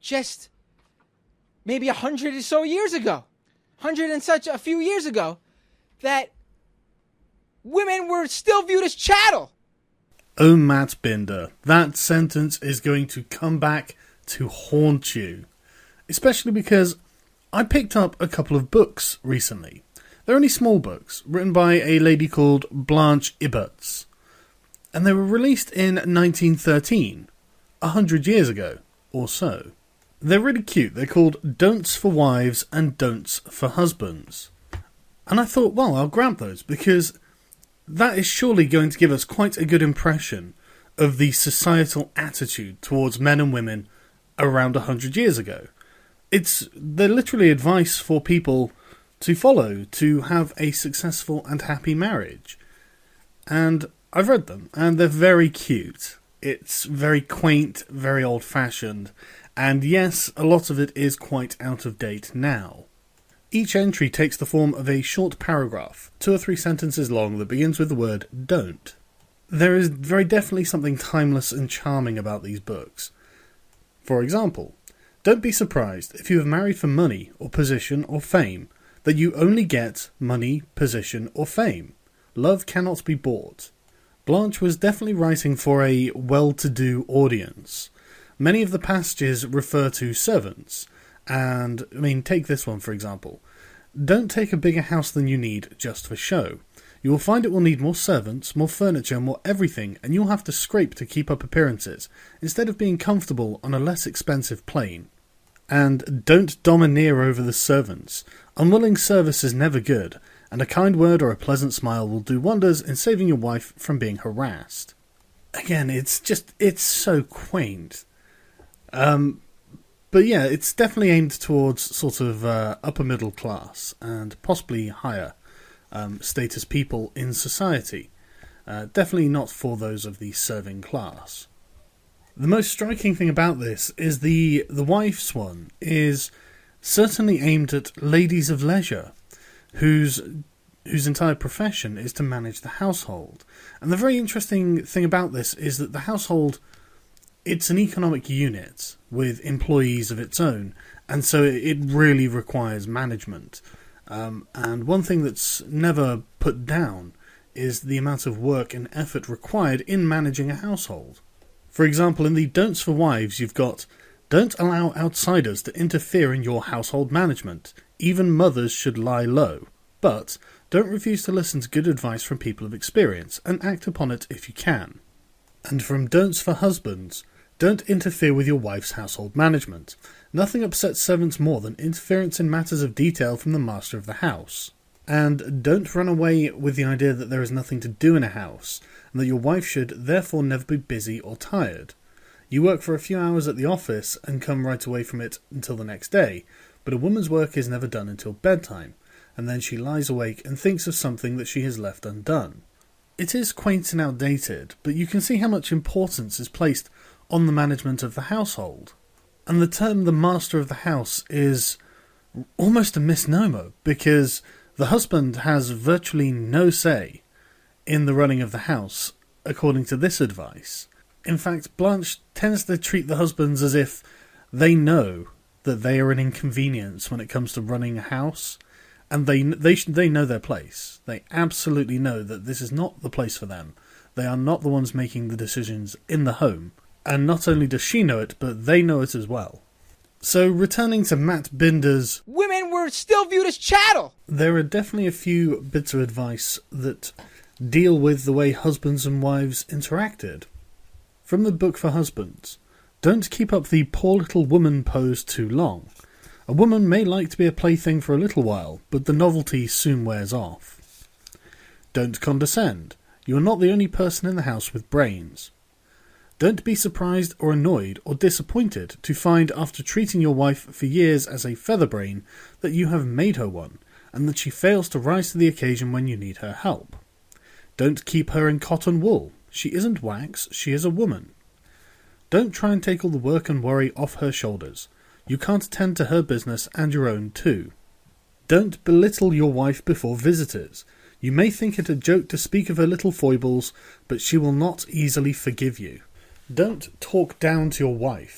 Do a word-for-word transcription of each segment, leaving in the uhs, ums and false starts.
just maybe a hundred or so years ago, hundred and such a few years ago, that women were still viewed as chattel. Oh, Matt Binder, that sentence is going to come back to haunt you. Especially because I picked up a couple of books recently. They're only small books, written by a lady called Blanche Ibbotts. And they were released in nineteen thirteen, a hundred years ago, or so. They're really cute. They're called Don'ts for Wives and Don'ts for Husbands. And I thought, well, I'll grab those, because that is surely going to give us quite a good impression of the societal attitude towards men and women around a hundred years ago. It's they're literally advice for people to follow to have a successful and happy marriage. And I've read them, and they're very cute. It's very quaint, very old-fashioned, and yes, a lot of it is quite out of date now. Each entry takes the form of a short paragraph, two or three sentences long, that begins with the word don't. There is very definitely something timeless and charming about these books. For example, don't be surprised if you have married for money or position or fame, that you only get money, position or fame. Love cannot be bought. Blanche was definitely writing for a well-to-do audience. Many of the passages refer to servants, and, I mean, take this one for example. Don't take a bigger house than you need just for show. You will find it will need more servants, more furniture, more everything, and you'll have to scrape to keep up appearances, instead of being comfortable on a less expensive plane. And don't domineer over the servants. Unwilling service is never good, and a kind word or a pleasant smile will do wonders in saving your wife from being harassed. Again, it's just, it's so quaint. Um... But yeah, it's definitely aimed towards sort of uh, upper middle class and possibly higher um, status people in society. Uh, definitely not for those of the serving class. The most striking thing about this is the, the wife's one is certainly aimed at ladies of leisure, whose whose entire profession is to manage the household. And the very interesting thing about this is that the household, it's an economic unit with employees of its own, and so it really requires management. Um, and one thing that's never put down is the amount of work and effort required in managing a household. For example, in the Don'ts for Wives, you've got, don't allow outsiders to interfere in your household management. Even mothers should lie low. But don't refuse to listen to good advice from people of experience, and act upon it if you can. And from Don'ts for Husbands, don't interfere with your wife's household management. Nothing upsets servants more than interference in matters of detail from the master of the house. And don't run away with the idea that there is nothing to do in a house, and that your wife should therefore never be busy or tired. You work for a few hours at the office and come right away from it until the next day, but a woman's work is never done until bedtime, and then she lies awake and thinks of something that she has left undone. It is quaint and outdated, but you can see how much importance is placed on the management of the household. And the term the master of the house is almost a misnomer, because the husband has virtually no say in the running of the house, according to this advice. In fact, Blanche tends to treat the husbands as if they know that they are an inconvenience when it comes to running a house, and they they they know their place. They absolutely know that this is not the place for them. They are not the ones making the decisions in the home. And not only does she know it, but they know it as well. So, returning to Matt Binder's women were still viewed as chattel. There are definitely a few bits of advice that deal with the way husbands and wives interacted. From the book for husbands, don't keep up the poor little woman pose too long. A woman may like to be a plaything for a little while, but the novelty soon wears off. Don't condescend. You are not the only person in the house with brains. Don't be surprised or annoyed or disappointed to find after treating your wife for years as a featherbrain that you have made her one, and that she fails to rise to the occasion when you need her help. Don't keep her in cotton wool. She isn't wax, she is a woman. Don't try and take all the work and worry off her shoulders. You can't attend to her business and your own too. Don't belittle your wife before visitors. You may think it a joke to speak of her little foibles, but she will not easily forgive you. Don't talk down to your wife.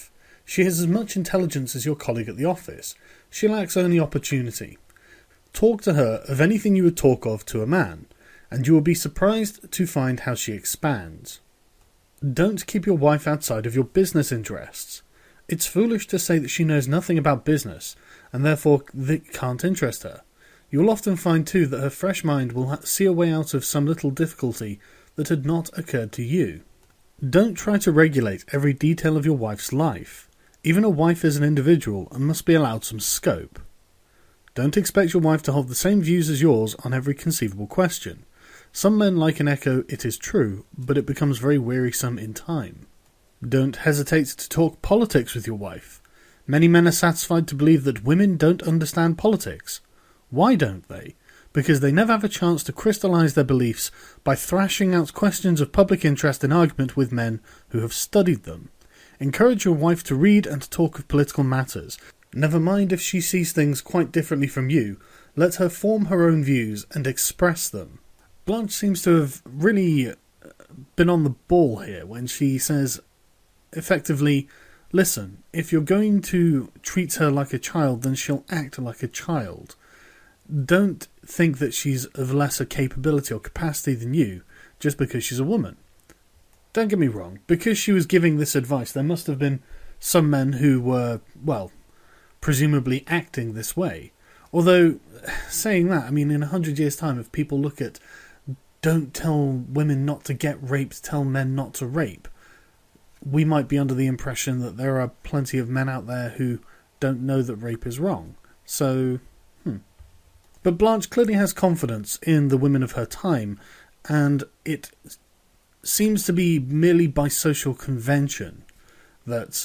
She has as much intelligence as your colleague at the office. She lacks only opportunity. Talk to her of anything you would talk of to a man, and you will be surprised to find how she expands. Don't keep your wife outside of your business interests. It's foolish to say that she knows nothing about business, and therefore that can't interest her. You will often find too that her fresh mind will see a way out of some little difficulty that had not occurred to you. Don't try to regulate every detail of your wife's life. Even a wife is an individual and must be allowed some scope. Don't expect your wife to hold the same views as yours on every conceivable question. Some men like an echo, it is true, but it becomes very wearisome in time. Don't hesitate to talk politics with your wife. Many men are satisfied to believe that women don't understand politics. Why don't they? Because they never have a chance to crystallize their beliefs by thrashing out questions of public interest in argument with men who have studied them. Encourage your wife to read and to talk of political matters. Never mind if she sees things quite differently from you. Let her form her own views and express them. Blanche seems to have really been on the ball here when she says, effectively, listen, if you're going to treat her like a child, then she'll act like a child. Don't think that she's of lesser capability or capacity than you just because she's a woman. Don't get me wrong, because she was giving this advice, there must have been some men who were, well, presumably acting this way. Although, saying that, I mean, in a hundred years' time, if people look at don't tell women not to get raped, tell men not to rape, we might be under the impression that there are plenty of men out there who don't know that rape is wrong. So, hmm. But Blanche clearly has confidence in the women of her time, and it seems to be merely by social convention that,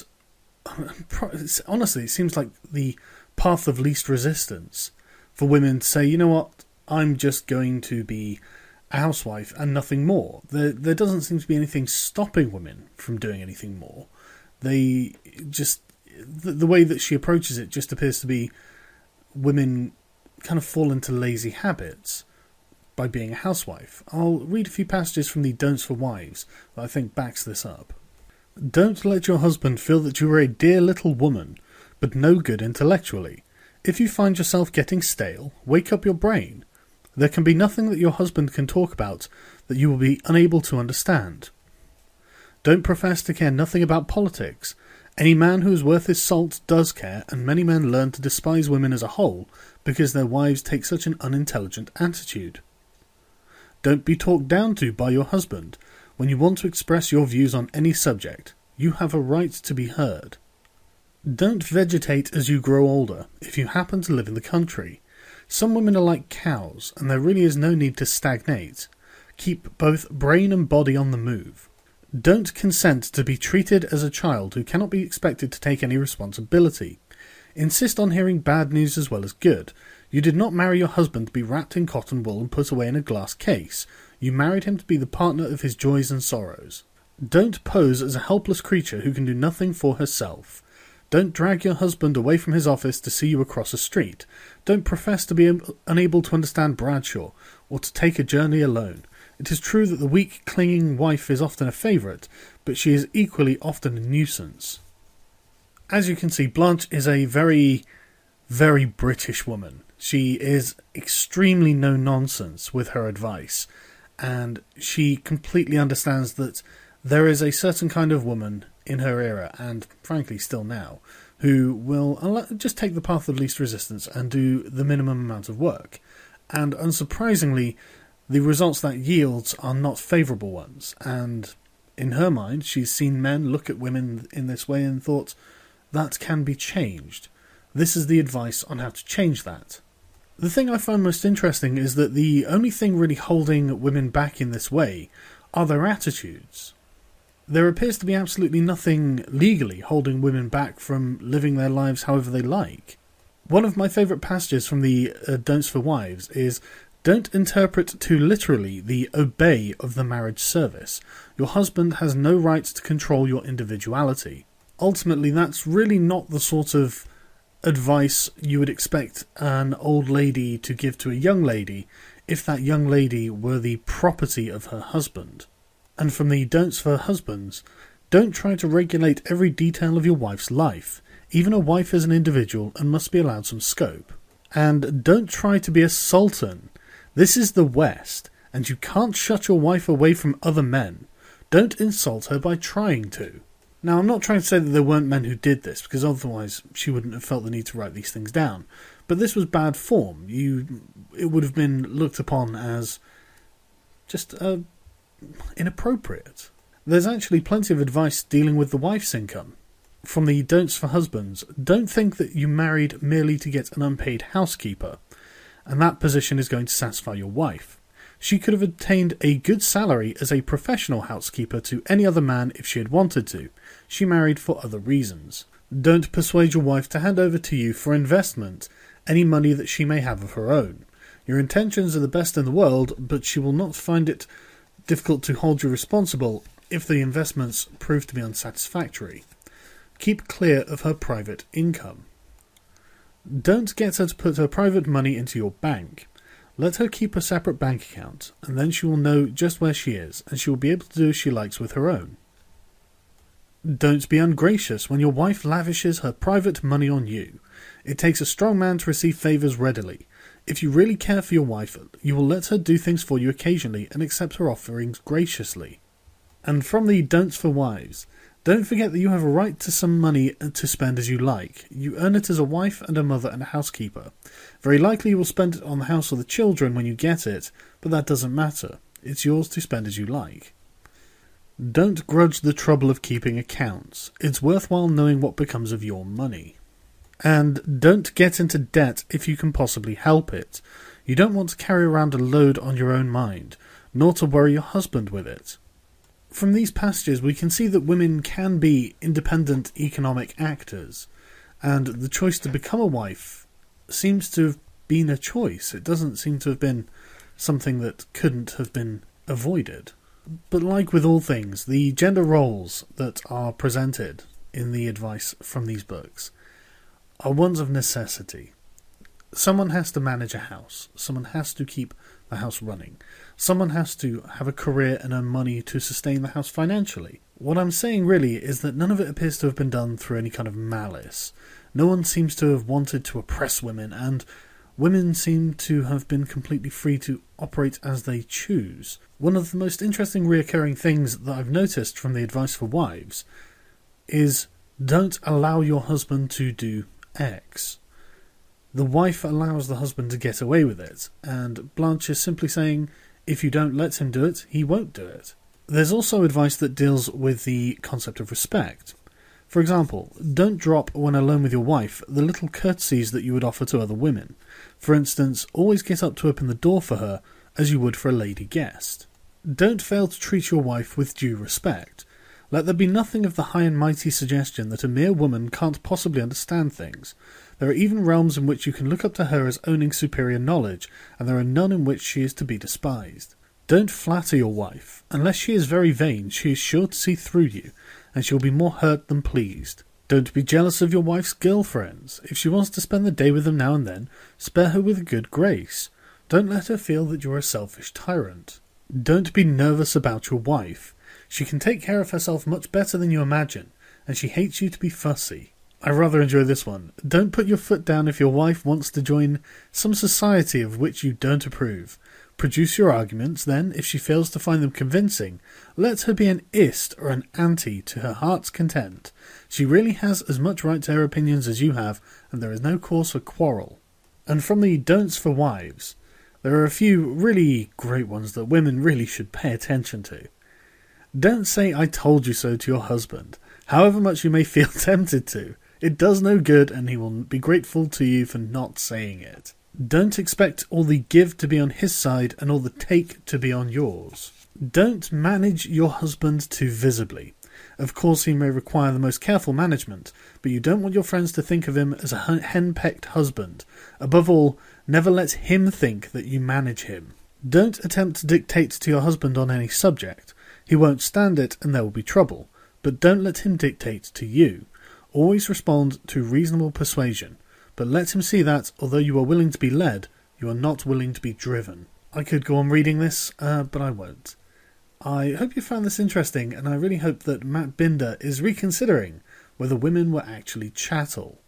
honestly, it seems like the path of least resistance for women to say, you know what, I'm just going to be a housewife and nothing more. There, there doesn't seem to be anything stopping women from doing anything more. They just, the, the way that she approaches it just appears to be women kind of fall into lazy habits by being a housewife. I'll read a few passages from the Don'ts for Wives that I think backs this up. Don't let your husband feel that you are a dear little woman, but no good intellectually. If you find yourself getting stale, wake up your brain. There can be nothing that your husband can talk about that you will be unable to understand. Don't profess to care nothing about politics. Any man who is worth his salt does care, and many men learn to despise women as a whole because their wives take such an unintelligent attitude. Don't be talked down to by your husband. When you want to express your views on any subject, you have a right to be heard. Don't vegetate as you grow older if you happen to live in the country. Some women are like cows, and there really is no need to stagnate. Keep both brain and body on the move. Don't consent to be treated as a child who cannot be expected to take any responsibility. Insist on hearing bad news as well as good. You did not marry your husband to be wrapped in cotton wool and put away in a glass case. You married him to be the partner of his joys and sorrows. Don't pose as a helpless creature who can do nothing for herself. Don't drag your husband away from his office to see you across a street. Don't profess to be unable to understand Bradshaw, or to take a journey alone. It is true that the weak, clinging wife is often a favourite, but she is equally often a nuisance. As you can see, Blanche is a very, very British woman. She is extremely no-nonsense with her advice, and she completely understands that there is a certain kind of woman in her era, and frankly still now, who will just take the path of least resistance and do the minimum amount of work. And unsurprisingly, the results that yields are not favourable ones, and in her mind she's seen men look at women in this way and thought, that can be changed. This is the advice on how to change that. The thing I find most interesting is that the only thing really holding women back in this way are their attitudes. There appears to be absolutely nothing legally holding women back from living their lives however they like. One of my favourite passages from the uh, Don'ts for Wives is, don't interpret too literally the obey of the marriage service. Your husband has no right to control your individuality. Ultimately, that's really not the sort of advice you would expect an old lady to give to a young lady if that young lady were the property of her husband. And from the Don'ts for Husbands, Don't try to regulate every detail of your wife's life. Even a wife is an individual and must be allowed some scope. And don't try to be a sultan. This is the West, and you can't shut your wife away from other men. Don't insult her by trying to. Now, I'm not trying to say that there weren't men who did this, because otherwise she wouldn't have felt the need to write these things down. But this was bad form. You, it would have been looked upon as just uh, inappropriate. There's actually plenty of advice dealing with the wife's income. From the Don'ts for Husbands, don't think that you married merely to get an unpaid housekeeper, and that position is going to satisfy your wife. She could have obtained a good salary as a professional housekeeper to any other man if she had wanted to. She married for other reasons. Don't persuade your wife to hand over to you for investment any money that she may have of her own. Your intentions are the best in the world, but she will not find it difficult to hold you responsible if the investments prove to be unsatisfactory. Keep clear of her private income. Don't get her to put her private money into your bank. Let her keep a separate bank account, and then she will know just where she is, and she will be able to do as she likes with her own. Don't be ungracious when your wife lavishes her private money on you. It takes a strong man to receive favours readily. If you really care for your wife, you will let her do things for you occasionally and accept her offerings graciously. And from the Don'ts for Wives, don't forget that you have a right to some money to spend as you like. You earn it as a wife and a mother and a housekeeper. Very likely you will spend it on the house or the children when you get it, but that doesn't matter. It's yours to spend as you like. Don't grudge the trouble of keeping accounts. It's worthwhile knowing what becomes of your money. And don't get into debt if you can possibly help it. You don't want to carry around a load on your own mind, nor to worry your husband with it. From these passages we can see that women can be independent economic actors, and the choice to become a wife seems to have been a choice. It doesn't seem to have been something that couldn't have been avoided. But like with all things, the gender roles that are presented in the advice from these books are ones of necessity. Someone has to manage a house. Someone has to keep the house running. Someone has to have a career and earn money to sustain the house financially. What I'm saying really is that none of it appears to have been done through any kind of malice. No one seems to have wanted to oppress women, and women seem to have been completely free to operate as they choose. One of the most interesting reoccurring things that I've noticed from the advice for wives is don't allow your husband to do X. The wife allows the husband to get away with it, and Blanche is simply saying, if you don't let him do it, he won't do it. There's also advice that deals with the concept of respect. For example, don't drop, when alone with your wife, the little courtesies that you would offer to other women. For instance, always get up to open the door for her, as you would for a lady guest. Don't fail to treat your wife with due respect. Let there be nothing of the high and mighty suggestion that a mere woman can't possibly understand things. There are even realms in which you can look up to her as owning superior knowledge, and there are none in which she is to be despised. Don't flatter your wife. Unless she is very vain, she is sure to see through you, and she will be more hurt than pleased. Don't be jealous of your wife's girlfriends. If she wants to spend the day with them now and then, spare her with a good grace. Don't let her feel that you are a selfish tyrant. Don't be nervous about your wife. She can take care of herself much better than you imagine, and she hates you to be fussy. I rather enjoy this one. Don't put your foot down if your wife wants to join some society of which you don't approve. Produce your arguments, then, if she fails to find them convincing, let her be an ist or an anti to her heart's content. She really has as much right to her opinions as you have, and there is no cause for quarrel. And from the Don'ts for Wives, there are a few really great ones that women really should pay attention to. Don't say "I told you so" to your husband, however much you may feel tempted to. It does no good, and he will be grateful to you for not saying it. Don't expect all the give to be on his side and all the take to be on yours. Don't manage your husband too visibly. Of course, he may require the most careful management, but you don't want your friends to think of him as a henpecked husband. Above all, never let him think that you manage him. Don't attempt to dictate to your husband on any subject. He won't stand it, and there will be trouble. But don't let him dictate to you. Always respond to reasonable persuasion, but let him see that, although you are willing to be led, you are not willing to be driven. I could go on reading this, uh, but I won't. I hope you found this interesting, and I really hope that Matt Binder is reconsidering whether women were actually chattel.